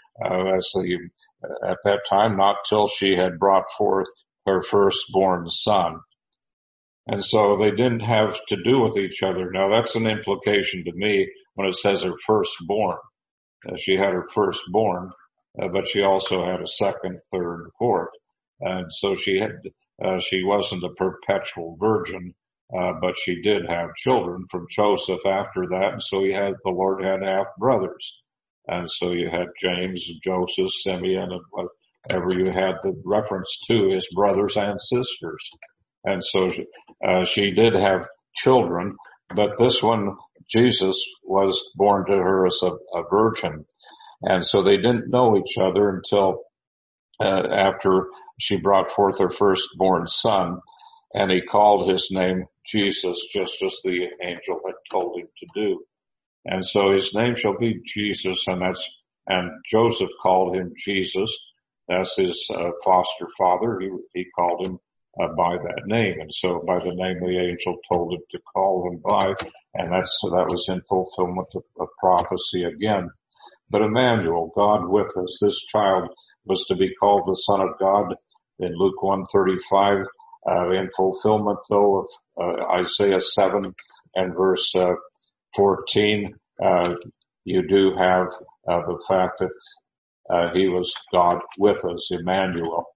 at that time, not till she had brought forth her firstborn son. And so they didn't have to do with each other. Now that's an implication to me when it says her firstborn. She had her firstborn, but she also had a second, third, and fourth. And so she wasn't a perpetual virgin, but she did have children from Joseph after that. And so the Lord had half brothers. And so you had James, Joseph, Simeon, and whatever you had the reference to his brothers and sisters. And so she did have children, but this one, Jesus, was born to her as a virgin. And so they didn't know each other until after she brought forth her firstborn son, and he called his name Jesus, just as the angel had told him to do. And so his name shall be Jesus, and Joseph called him Jesus. That's his foster father. He called him by that name, and so by the name the angel told him to call him by, and that was in fulfillment of prophecy again. But Emmanuel, God with us, this child was to be called the Son of God in Luke 1:35, in fulfillment though of Isaiah 7 and verse 14. You do have the fact that he was God with us, Emmanuel.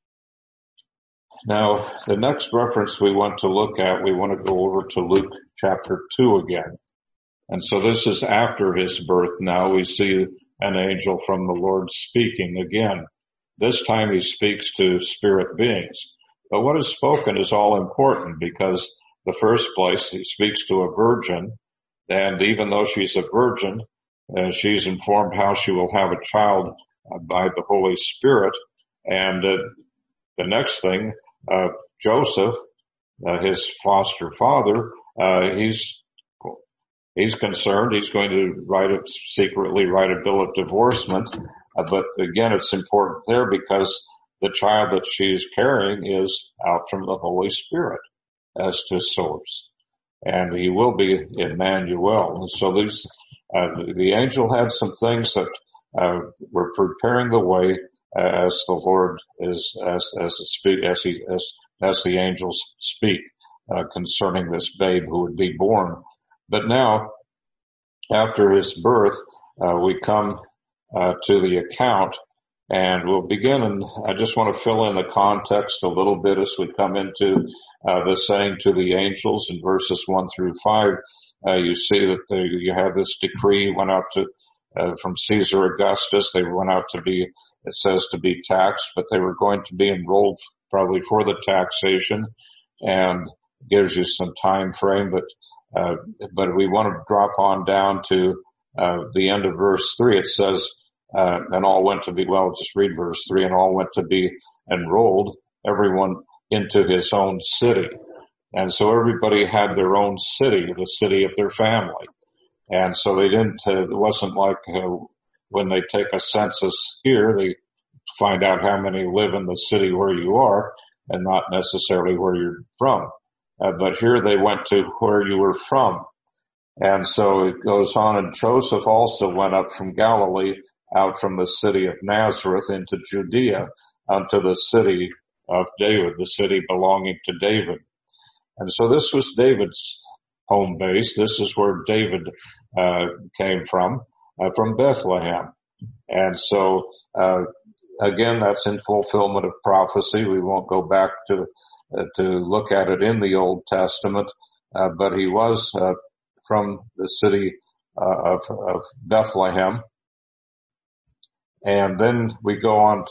Now, the next reference we want to go over to Luke chapter 2 again. And so this is after his birth. Now we see an angel from the Lord speaking again. This time he speaks to spirit beings. But what is spoken is all important, because the first place he speaks to a virgin, and even though she's a virgin, she's informed how she will have a child by the Holy Spirit. And the next thing, Joseph, his foster father, he's concerned. He's going to secretly write a bill of divorcement. But again, it's important there because the child that she's carrying is out from the Holy Spirit as to source. And he will be Emmanuel. And so the angel had some things that were preparing the way as the Lord is, as the angels speak concerning this babe who would be born. But now, after his birth, we come to the account, and we'll begin, and I just want to fill in the context a little bit as we come into the saying to the angels in verses 1 through 5. You see that you have this decree went out to from Caesar Augustus. They went out to be, it says, to be taxed, but they were going to be enrolled probably for the taxation, and gives you some time frame. But we want to drop on down to the end of verse 3. It says, and all went to be, just read verse 3, and all went to be enrolled, everyone into his own city. And so everybody had their own city, the city of their family. And so they didn't, it wasn't like when they take a census here, they find out how many live in the city where you are and not necessarily where you're from. But here they went to where you were from. And so it goes on, and Joseph also went up from Galilee out from the city of Nazareth into Judea unto the city of David, the city belonging to David. And so this was David's home base. This is where David came from Bethlehem. And so again, that's in fulfillment of prophecy. We won't go back to look at it in the Old Testament, but he was from the city of Bethlehem. And then we go on,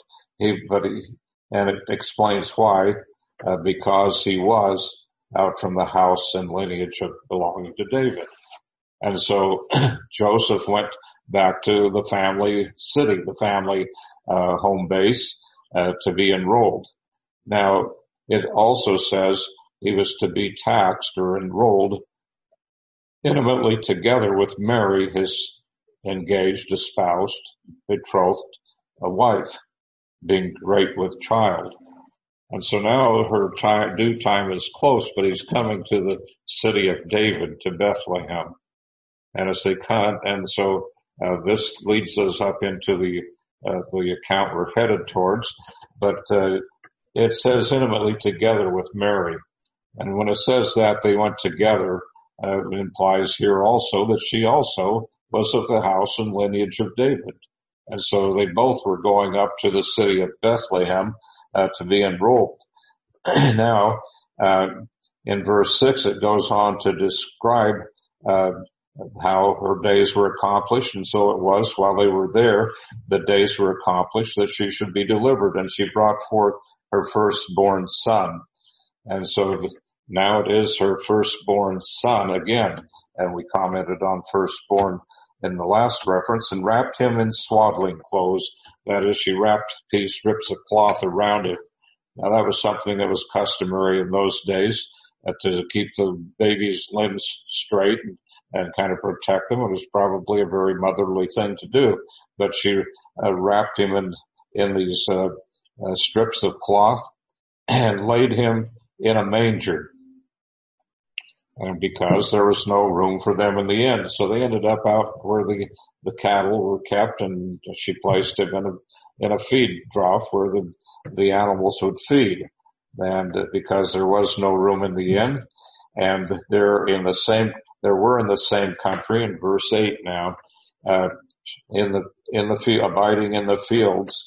and it explains why, because he was out from the house and lineage of belonging to David. And so Joseph went back to the family city, the family home base, to be enrolled. Now, it also says he was to be taxed or enrolled intimately together with Mary, his engaged, espoused, betrothed, a wife, being great with child. And so now her due time is close, but he's coming to the city of David, to Bethlehem. And as they come, and so this leads us up into the account we're headed towards. But it says intimately together with Mary, and when it says that they went together, it implies here also that she also was of the house and lineage of David. And so they both were going up to the city of Bethlehem to be enrolled. Now, in verse 6, it goes on to describe how her days were accomplished. And so it was, while they were there, the days were accomplished that she should be delivered. And she brought forth her firstborn son. And so now it is her firstborn son again. And we commented on firstborn in the last reference, and wrapped him in swaddling clothes. That is, she wrapped these strips of cloth around him. Now that was something that was customary in those days, to keep the baby's limbs straight and kind of protect them. It was probably a very motherly thing to do. But she wrapped him in these strips of cloth and laid him in a manger. And because there was no room for them in the inn. So they ended up out where the cattle were kept, and she placed him in a feed trough where the animals would feed. And because there was no room in the inn, and they were in the same country, in verse 8 now, in the field, abiding in the fields,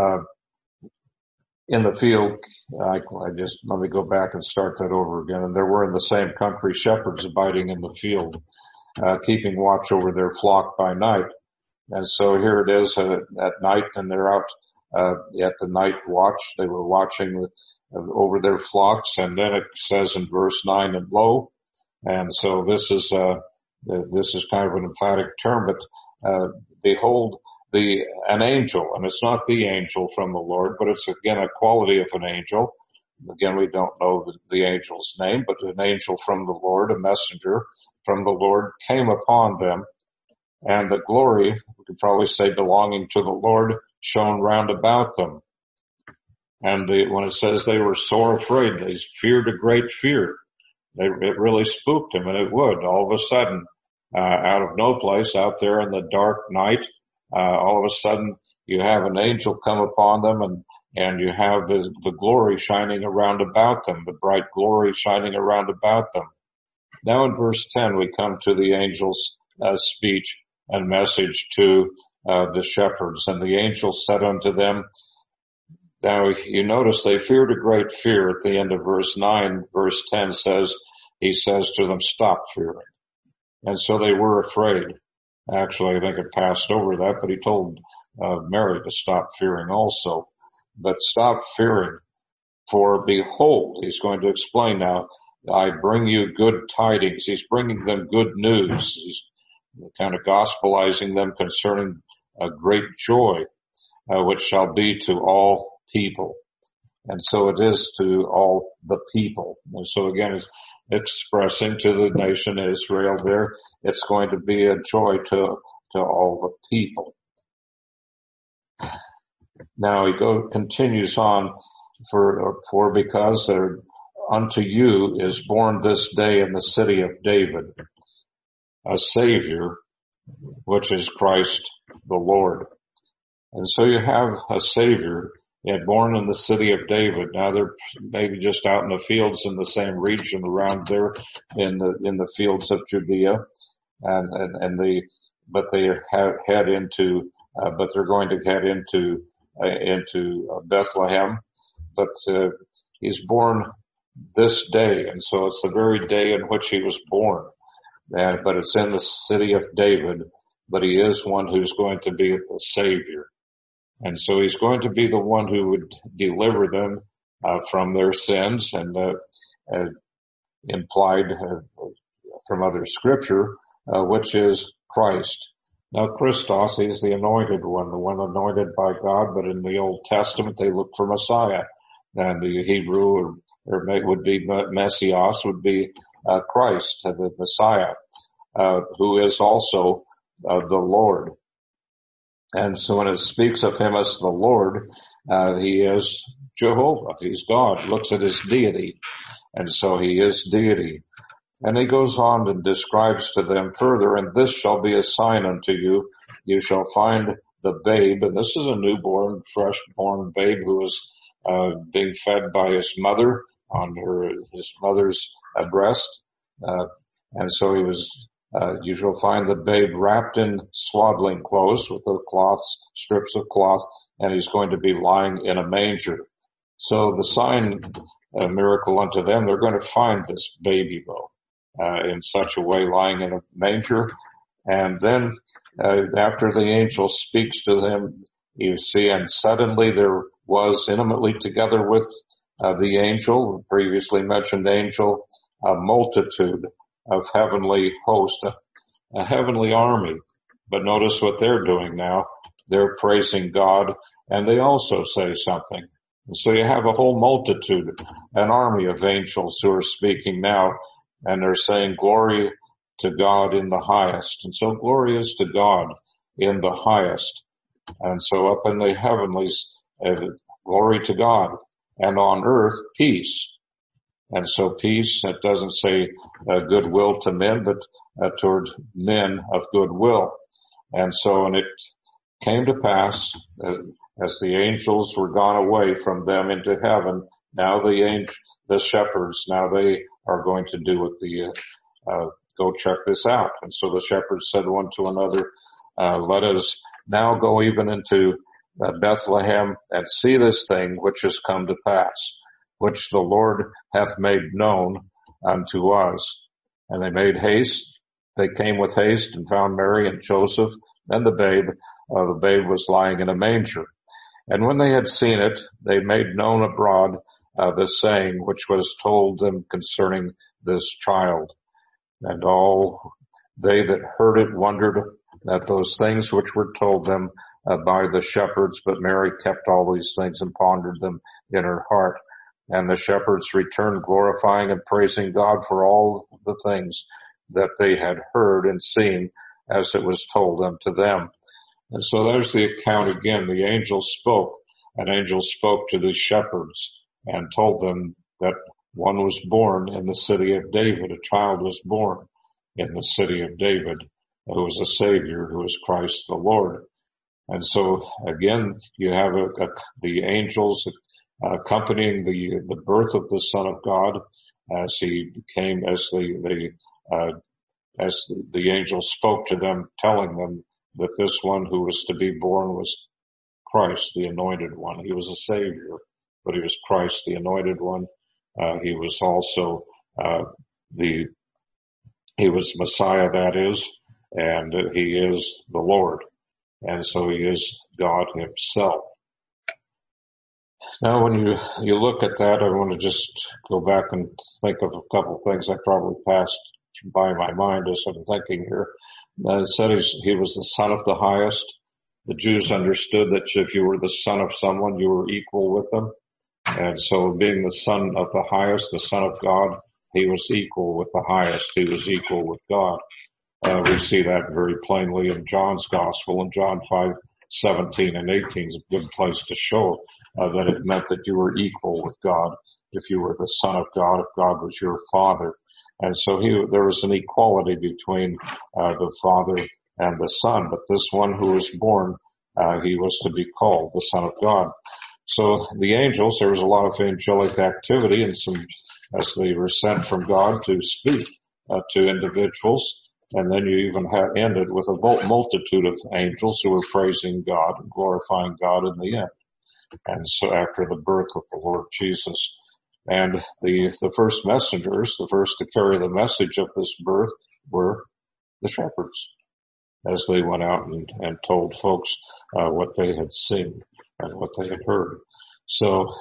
in the field, let me go back and start that over again. And there were in the same country shepherds abiding in the field, keeping watch over their flock by night. And so here it is at night, and they're out at the night watch. They were watching over their flocks. And then it says in verse 9, and lo. And so this is kind of an emphatic term, but behold, an angel, and it's not the angel from the Lord, but it's again a quality of an angel. Again, we don't know the angel's name, but an angel from the Lord, a messenger from the Lord, came upon them, and the glory, we could probably say belonging to the Lord, shone round about them. And when it says they were sore afraid, they feared a great fear. It really spooked them, and it would. All of a sudden, out of no place, out there in the dark night, all of a sudden you have an angel come upon them, and you have the glory shining around about them, the bright glory shining around about them. Now in verse 10, we come to the angel's speech and message to the shepherds. And the angel said unto them, now you notice they feared a great fear at the end of verse 9. Verse 10 says, he says to them, stop fearing. And so they were afraid. Actually, I think it passed over that, but he told Mary to stop fearing also. But stop fearing, for behold, he's going to explain now, I bring you good tidings. He's bringing them good news. He's kind of gospelizing them concerning a great joy, which shall be to all people. And so it is to all the people. And so again, it's expressing to the nation Israel there, it's going to be a joy to all the people. Now he continues on for because unto you is born this day in the city of David a Savior, which is Christ the Lord. And so you have a Savior born in the city of David. Now they're maybe just out in the fields in the same region around there in the fields of Judea, but they're going to head into Bethlehem. But he's born this day, and so it's the very day in which he was born. But it's in the city of David. But he is one who's going to be the Savior. And so he's going to be the one who would deliver them from their sins, and implied from other scripture, which is Christ. Now Christos, he's the anointed one, the one anointed by God, but in the Old Testament they look for Messiah. And the Hebrew would be Messias, would be Christ, the Messiah, who is also the Lord. And so when it speaks of him as the Lord, he is Jehovah. He's God. Looks at his deity. And so he is deity. And he goes on and describes to them further, and this shall be a sign unto you. You shall find the babe, and this is a newborn, fresh-born babe who is being fed by his mother on his mother's breast. And so you shall find the babe wrapped in swaddling clothes with strips of cloth, and he's going to be lying in a manger. So the sign, miracle unto them, they're going to find this baby, in such a way, lying in a manger. And then, after the angel speaks to them, you see, and suddenly there was intimately together with the angel, previously mentioned angel, a multitude of heavenly host, a heavenly army. But notice what they're doing now. They're praising God, and they also say something. And so you have a whole multitude, an army of angels who are speaking now, and they're saying glory to God in the highest. And so glory is to God in the highest. And so up in the heavenlies, glory to God, and on earth, peace. And so peace, it doesn't say goodwill to men, but toward men of goodwill. And so, and it came to pass as the angels were gone away from them into heaven. Now the shepherds, now they are going to do what go check this out. And so the shepherds said one to another, let us now go even into Bethlehem and see this thing which has come to pass, which the Lord hath made known unto us. And they made haste. They came with haste and found Mary and Joseph and the babe. The babe was lying in a manger. And when they had seen it, they made known abroad the saying which was told them concerning this child. And all they that heard it wondered at those things which were told them by the shepherds. But Mary kept all these things and pondered them in her heart. And the shepherds returned, glorifying and praising God for all the things that they had heard and seen as it was told unto them. And so there's the account again. The angel spoke. An angel spoke to the shepherds and told them that one was born in the city of David. A child was born in the city of David who was a Savior, who is Christ the Lord. And so again, you have the angels accompanying the birth of the Son of God as he came, as the angel spoke to them, telling them that this one who was to be born was Christ, the anointed one. He was a Savior, but he was Christ, the anointed one. He was also he was Messiah, that is, and he is the Lord. And so he is God himself. Now, when you look at that, I want to just go back and think of a couple of things that probably passed by my mind as I'm thinking here. It said he was the Son of the Highest. The Jews understood that if you were the son of someone, you were equal with them. And so being the Son of the Highest, the Son of God, he was equal with the Highest. He was equal with God. We see that very plainly in John's Gospel. In John 5:17 and 18 is a good place to show that it meant that you were equal with God if you were the Son of God, if God was your Father. And so there was an equality between the Father and the Son. But this one who was born he was to be called the Son of God. So the angels, there was a lot of angelic activity, and some, as they were sent from God to speak to individuals. And then you even ended with a multitude of angels who were praising God and glorifying God in the end. And so after the birth of the Lord Jesus. And the first messengers, the first to carry the message of this birth were the shepherds, as they went out and told folks what they had seen and what they had heard. So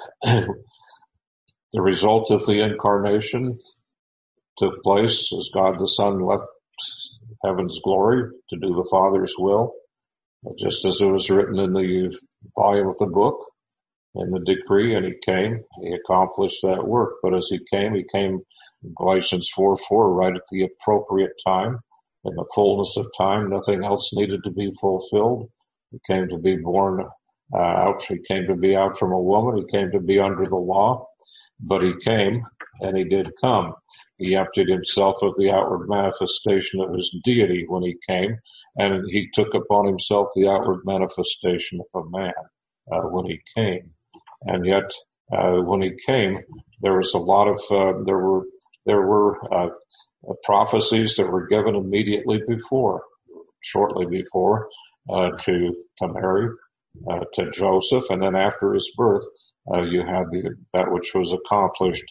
the result of the incarnation took place as God the Son left heaven's glory to do the Father's will, just as it was written in the volume of the book, in the decree, and he came, he accomplished that work. But as he came in Galatians 4:4, right at the appropriate time, in the fullness of time. Nothing else needed to be fulfilled. He came to be born out. He came to be out from a woman. He came to be under the law. But he came, and he did come. He emptied himself of the outward manifestation of his deity when he came, and he took upon himself the outward manifestation of a man when he came. And yet, when he came, there was a lot of there were prophecies that were given immediately before, shortly before, to Mary, to Joseph, and then after his birth, you had that which was accomplished,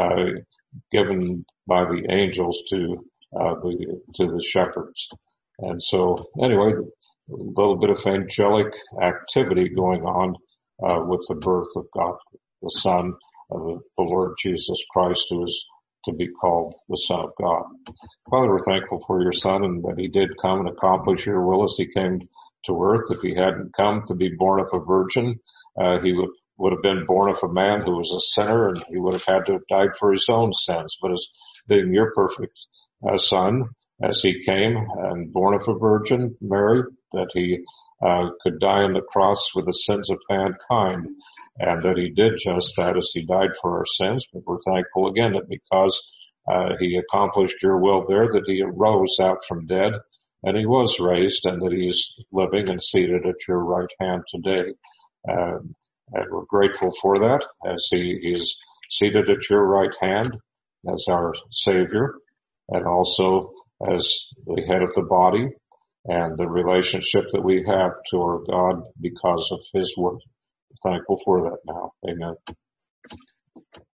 given by the angels to the shepherds. And so, anyway, a little bit of angelic activity going on with the birth of God, the Son of the Lord Jesus Christ, who is to be called the Son of God. Father, we're thankful for your Son and that he did come and accomplish your will as he came to earth. If he hadn't come to be born of a virgin, he would have been born of a man who was a sinner, and he would have had to have died for his own sins. But as being your perfect Son, as he came and born of a virgin, Mary, that he could die on the cross for the sins of mankind, and that he did just that as he died for our sins. But we're thankful again that because he accomplished your will there, that he arose out from dead, and he was raised, and that he is living and seated at your right hand today. And we're grateful for that, as he is seated at your right hand as our Savior, and also as the head of the body, and the relationship that we have to our God because of his word. We're thankful for that now. Amen.